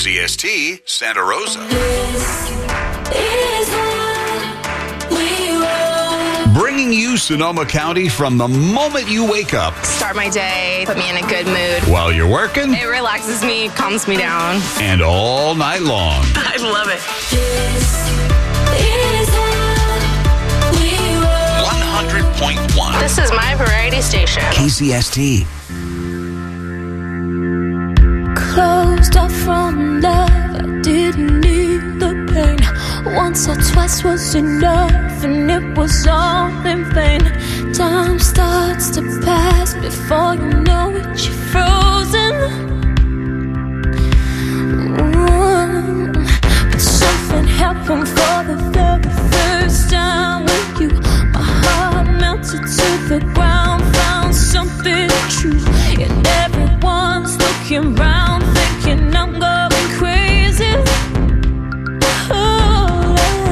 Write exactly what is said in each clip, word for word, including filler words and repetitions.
Z S T, Santa Rosa. This is what we want. Bringing you Sonoma County from the moment you wake up. Start my day, put me in a good mood. While you're working. It relaxes me, calms me down. And all night long. I love it. This is what we want. one hundred point one. This is my variety station. K Z S T. Closed off from love, I didn't need the pain. Once or twice was enough, and it was all in vain. Time starts to pass before you know it, you're frozen. Ooh. But something happened for the very first time with you. My heart melted to the ground, found something true, and everyone's looking round, thinking I'm going crazy. Oh,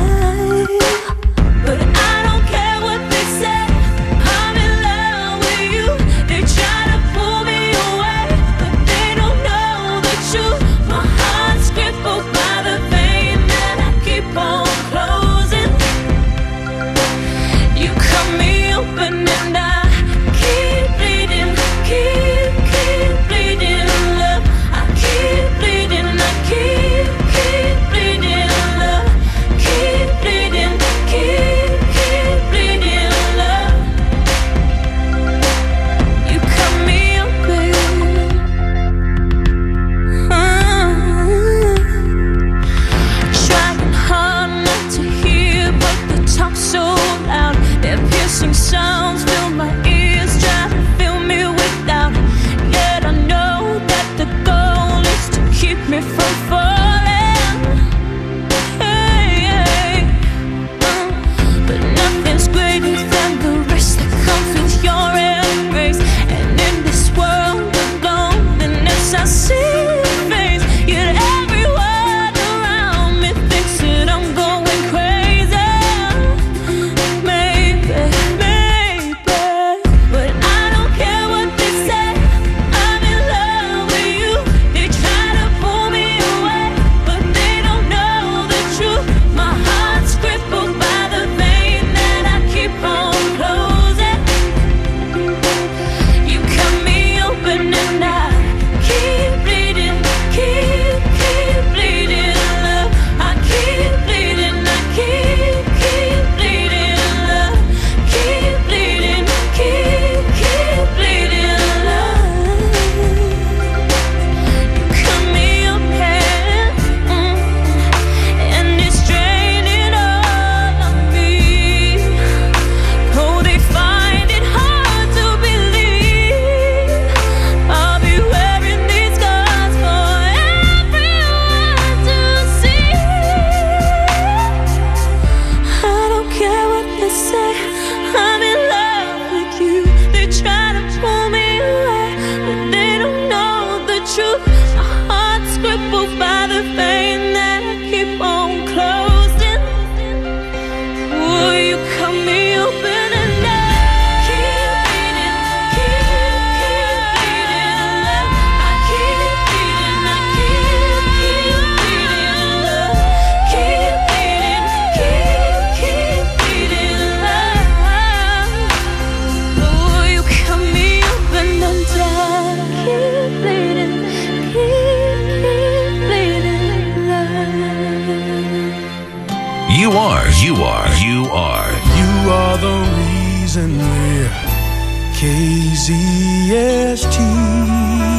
but I don't care what they say. I'm in love with you. They try to pull me away, but they don't know the truth. My heart's crippled by the vein that I keep on closing. You cut me open and I keep bleeding, keep, keep bleeding, love. I keep bleeding, I keep, keep bleeding, love. Keep bleeding, keep, keep bleeding, love. You cut me open. Trying hard not to hear, but the talk's so loud. Their piercing sounds fill my ears, try to fill me with doubt. Yet I know that the goal is to keep me from falling. Hey, hey. Uh, but nothing's greater than the risk that comes with your embrace. And in this world of loneliness, I see your face. Yet everyone around me thinks that I'm going crazy. Maybe, maybe, but I don't care what they say. I'm in love with you. They try to pull me away, but they don't know the truth. My heart's crippled by the vein that I keep on closing. You cut me open and I keep bleeding, keep, keep bleeding, love. I keep bleeding, I keep, keep bleeding, love. Keep bleeding, keep, keep bleeding, love. You cut me open, mm, and it's draining all of me. Oh, they find it hard to believe I'll be wearing these scars for everyone to see. I don't care what they say. I'm in love with you. They try to pull me away, but they don't know the truth. My heart's crippled by the vein that I keep on closing. Will you cut me open and I keep bleeding, keep, keep bleeding, love. I keep bleeding, I keep, keep bleeding, love. Keep bleeding, keep, keep bleeding, love. Will you cut me open and I keep bleeding, keep, keep bleeding, love. You are, you are, you are. You are the reason we're K Z S T.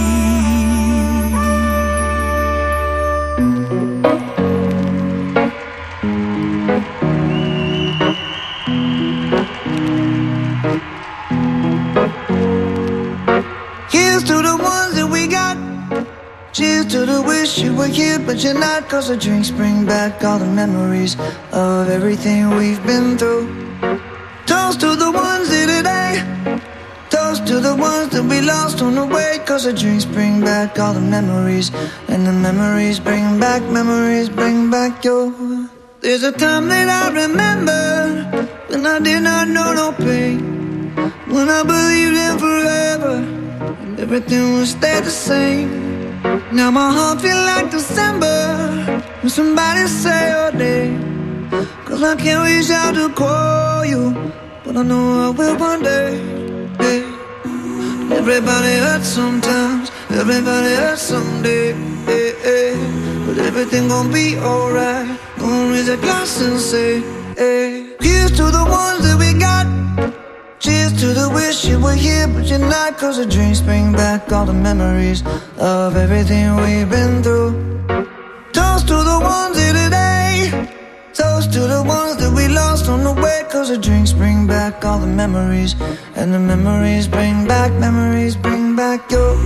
Here's to the ones that we got. Cheers to the wish you were here, but you're not. Cause the drinks bring back all the memories of everything we've been through. Toast to the ones here today. Toast to the ones that we lost on the way. Cause the drinks bring back all the memories, and the memories bring back, memories bring back your. There's a time that I remember when I did not know no pain, when I believed in forever and everything would stay the same. Now my heart feel like December when somebody say your name. Cause I can't reach out to call you, but I know I will one day. Hey. Everybody hurts sometimes, everybody hurts someday. Hey, hey. But everything gon' be alright. Gonna raise a glass and say, hey. Here's to the ones that we got. Cheers to the wish you were here, but you're not. Cause the dreams bring back all the memories of everything we've been through. Toast to the ones here today. Toast to the ones that we lost on the way. Cause the drinks bring back all the memories, and the memories bring back, memories bring back your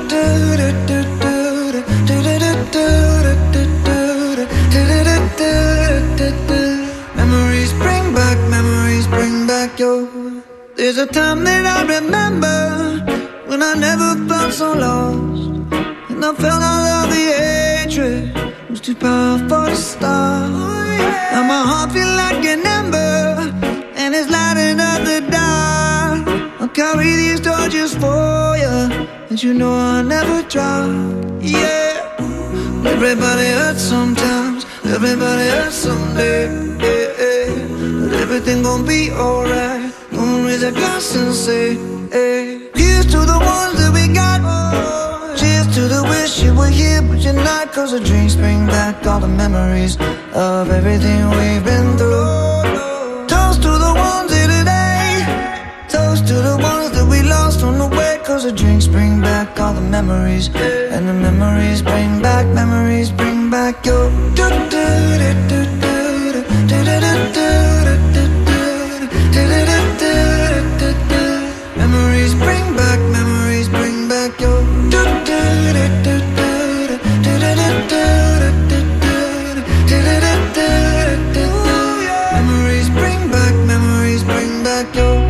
memories bring back, memories bring back your. There's a time that I remember when I never felt so lost, and I felt all of the hatred was too powerful to stop. Now my heart feel like an ember, and it's lighting up the dark. I'll carry these torches for you, and you know I'll never drop. Yeah. Everybody hurts sometimes, everybody hurts someday. Yeah, yeah. But everything gon' be alright. Gonna raise a glass and say, hey. Here's to the ones that we got. Cheers to the wish you were here, but you're not. Cause the drinks bring back all the memories of everything we've been through. Toast to the ones here today. Toast to the ones that we lost on the way. Cause the drinks bring back all the memories, and the memories bring back, memories bring back your. Memories bring back, memories bring back your. Memories bring back, memories bring back your.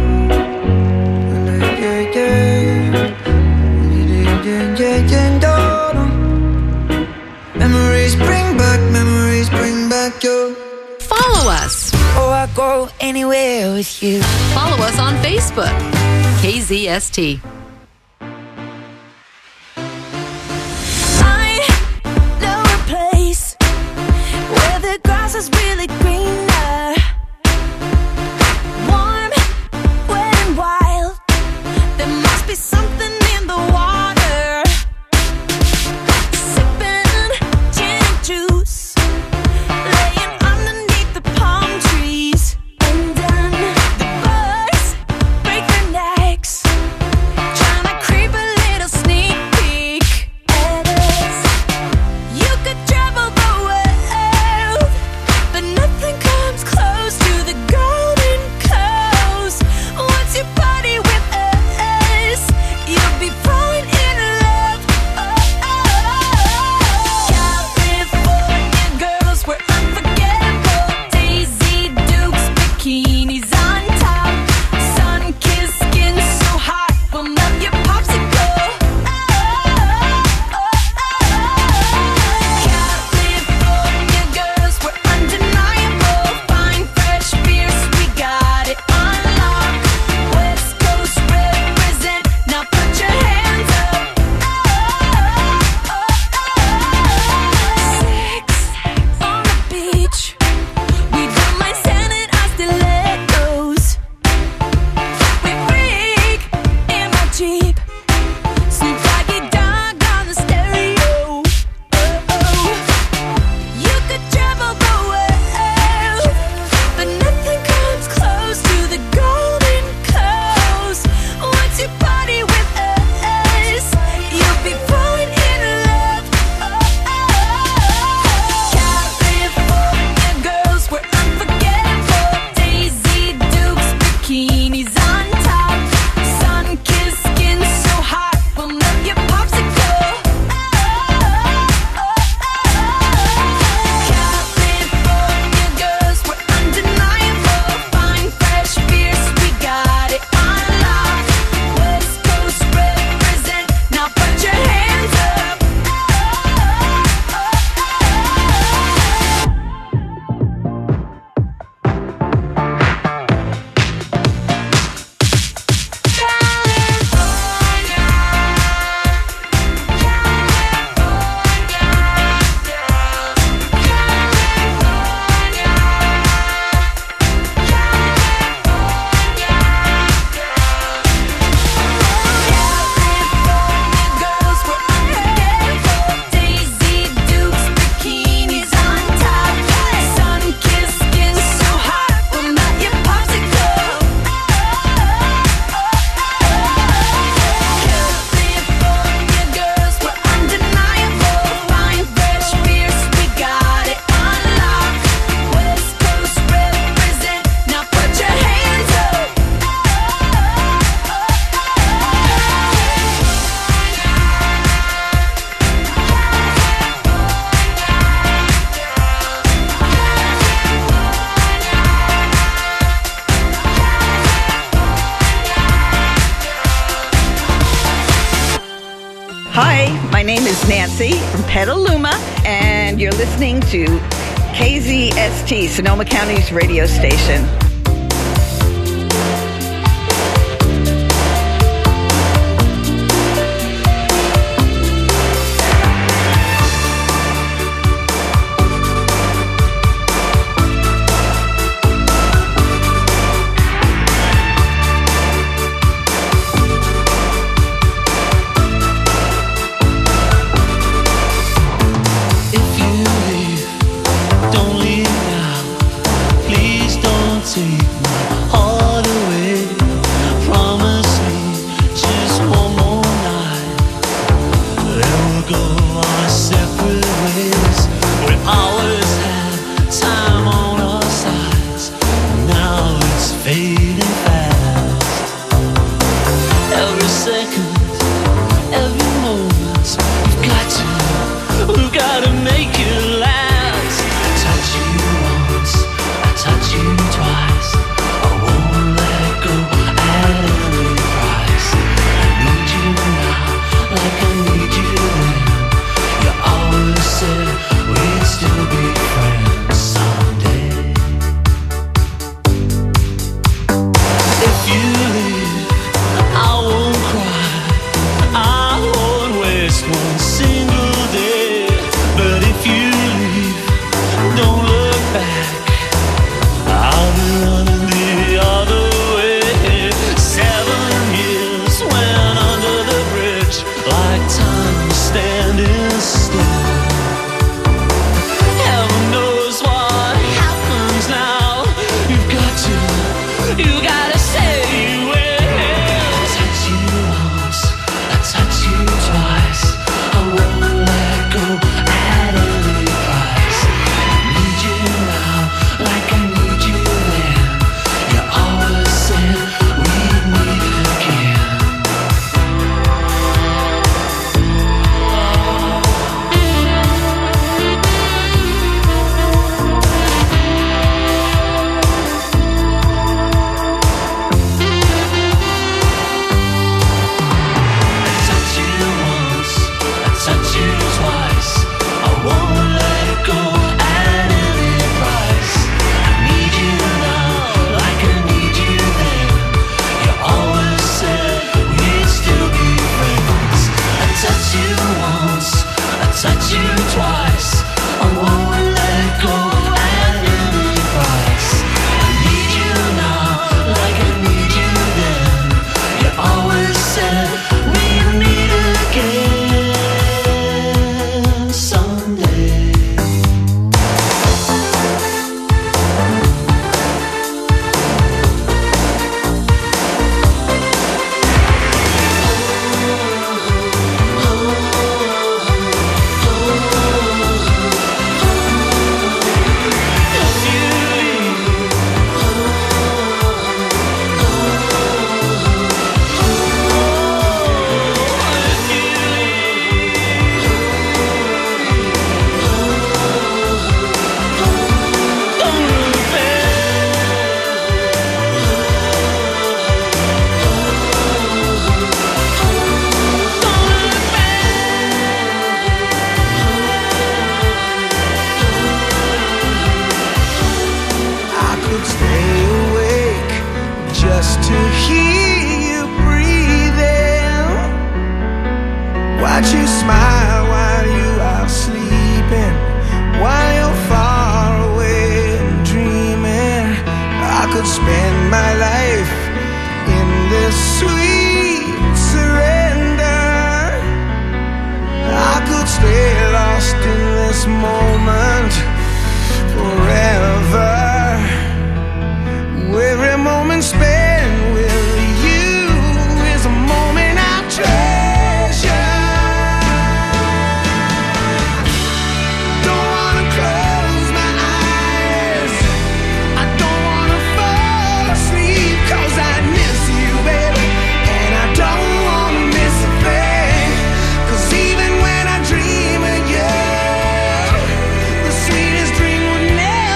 Memories bring back, memories bring back your. Follow us. Oh, I go anywhere with you. Follow us on Facebook. K Z S T. I know a place where the grass is really greener, warm, wet and wild. There must be something in the water. Sipping gin and juice, laying underneath the palm trees. And then the birds break their necks, Nancy from Petaluma, and you're listening to K Z S T, Sonoma County's radio station. Never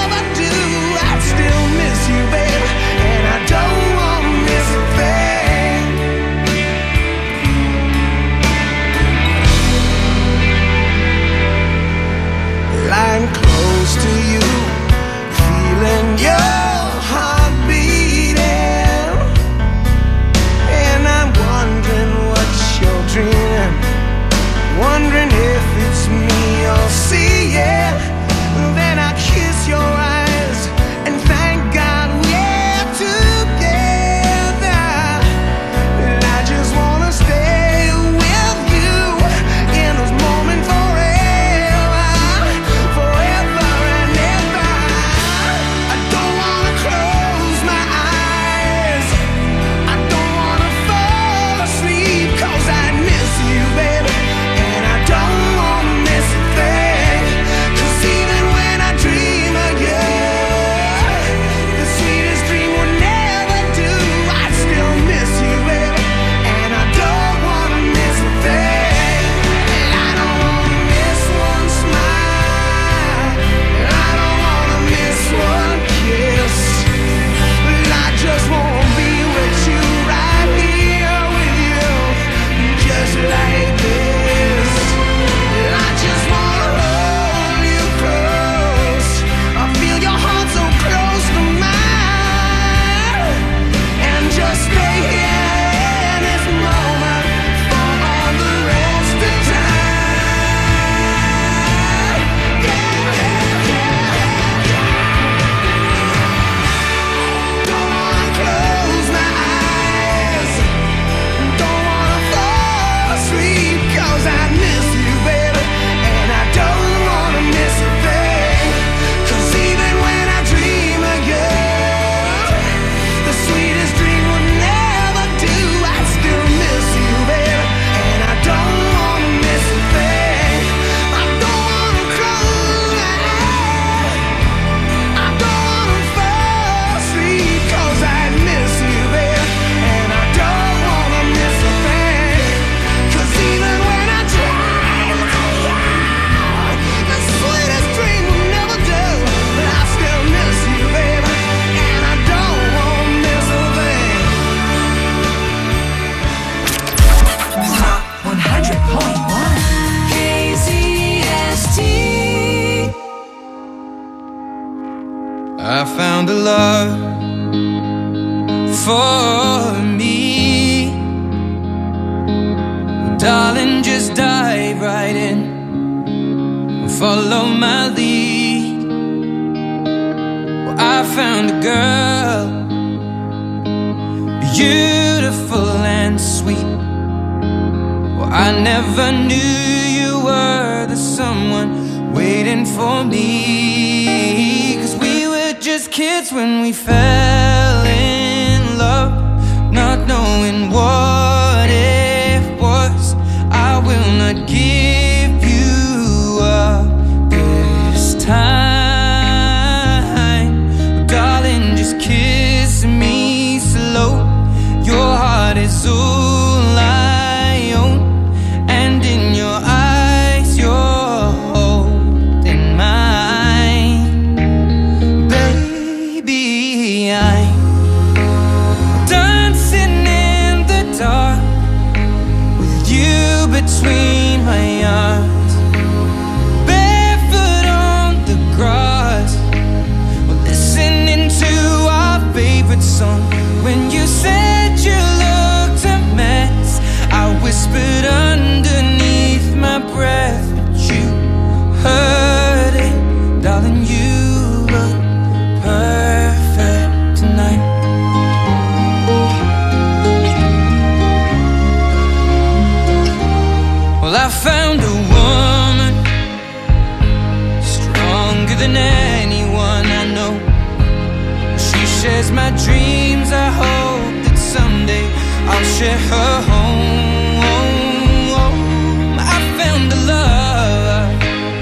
I found a love for me. Well, darling, just dive right in, follow my lead. Well, I found a girl, beautiful and sweet. Well, I never knew you were the someone waiting for me. 'Cause we were just kids when we fell in love, not knowing what it was. I will not give you up this time. Darling, just kiss me slow. Your heart is all I own, and in your eyes you're holding mine. Baby, I'm dancing in the dark with you between my arms, barefoot on the grass. We're listening to our favorite song. When you said you looked a mess, I whispered underneath my breath, but you heard it. Darling, you look perfect tonight. Well, I found a woman stronger than anyone I know. She shares my dreams. I hope that someday I'll share her home. I found a love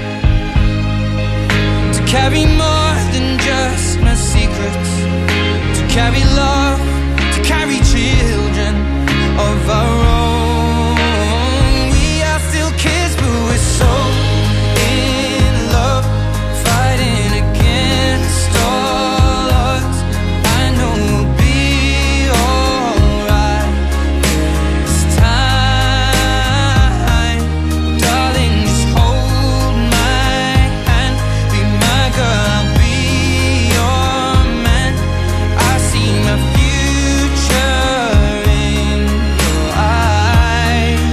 to carry more than just my secrets, to carry love, to carry children of our own. We are still kids, but we're so in love, fighting against all odds. I know we'll be alright this time. Darling, just hold my hand, be my girl, I'll be your man. I see my future in your eyes.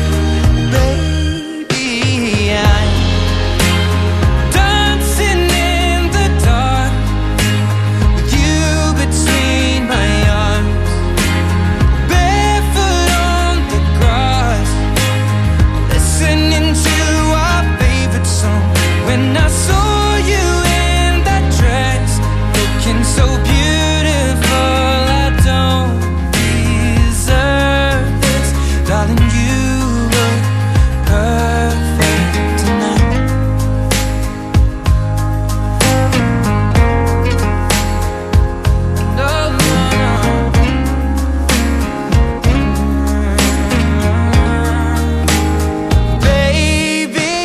Baby, I'm dancing in the dark with you between my arms, barefoot on the grass, listening to our favorite song. When I saw you in that dress, looking so beautiful, I don't deserve this. Darling, you look perfect tonight. No, no, no. Baby,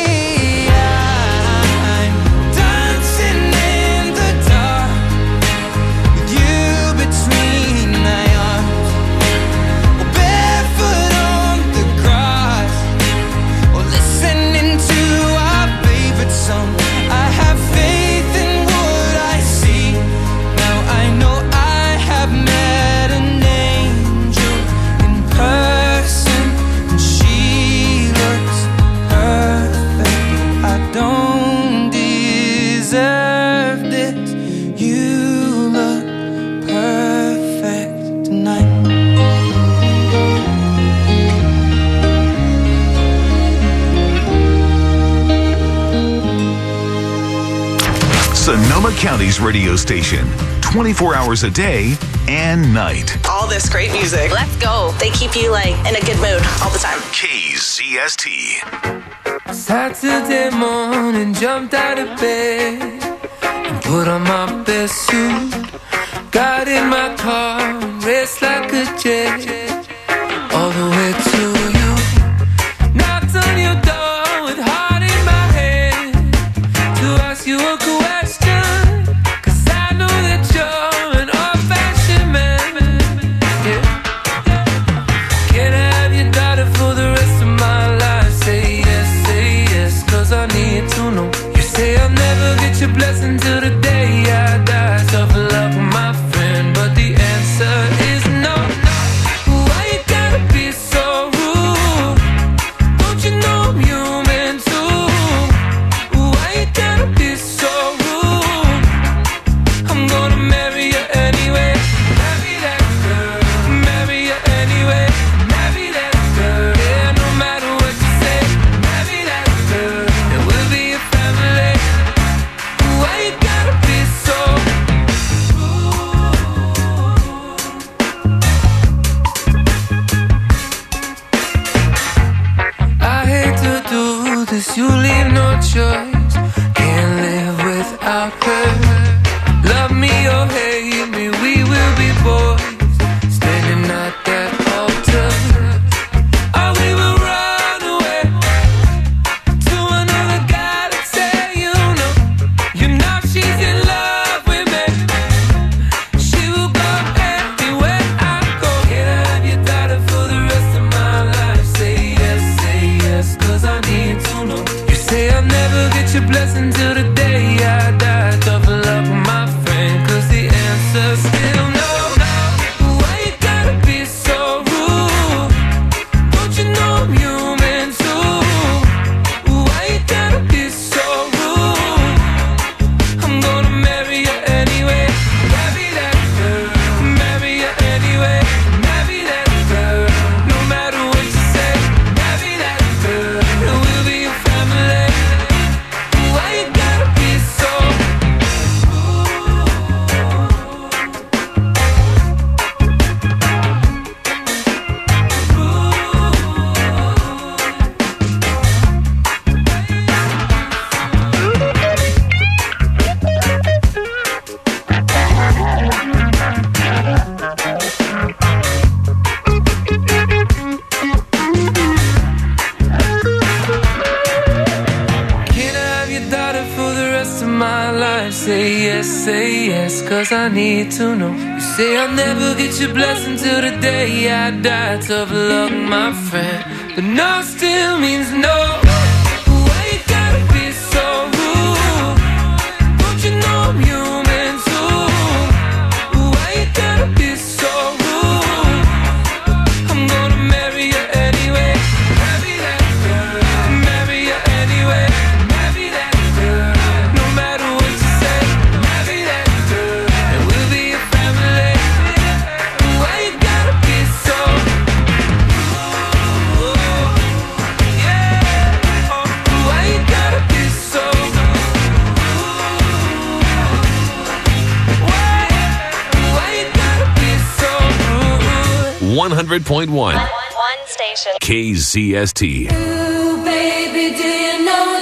I'm dancing in the dark with you between my arms, or barefoot on the grass, or listening to our favorite song. I have faith in what I see. Now I know I have met an angel in person, and she looks perfect. I don't deserve this. You look perfect tonight. Sonoma County's radio station, twenty-four hours a day and night. All this great music. Let's go. They keep you like in a good mood all the time. K Z S T. Saturday morning, jumped out of bed and put on my best suit. Got in my car and raced like a jet all the way to you. Knocked on your door with heart in my head to ask you a question, 'cause I know that you're an old-fashioned man. Yeah. Can I have your daughter for the rest of my life? Say yes, say yes, 'cause I need to know. You say I'll never get your blessing till the day I die, so leave no choice. Can't live without her. Love me or hate me, we will be boys standing at that altar. Or we will run away to another galaxy. You know, you know she's in love with me. She will go anywhere I go. Can I have your daughter for the rest of my life? Say yes, say yes, cause I need to know. You say I'll never get your blessing till the day I die. Tough luck, my friend, cause the answer's still no. Why you gotta be so rude? Don't you know I'm human too? Why you gotta be so rude? I'm gonna marry you anyway. Marry that girl, marry you anyway. Marry that girl, no matter what you say. Marry that girl, and we'll be a family. Why you gotta be so Can I have your daughter for the rest of my life? Say yes, say yes, cause I need to know. You say I'll never get your blessing till the day I die. Tough luck, my friend, but no still means no. Why you gotta be so rude? Don't you know I'm human too? Why you gotta be so rude? I'm gonna marry you anyway. Marry that girl, marry you anyway. Marry that girl, no matter what you say. Marry that girl, and we'll be a family. Why you gotta be so yeah? Why you gotta be so Why, why you gotta be so rude? one hundred point one One station. K Z S T. Ooh, baby, do you know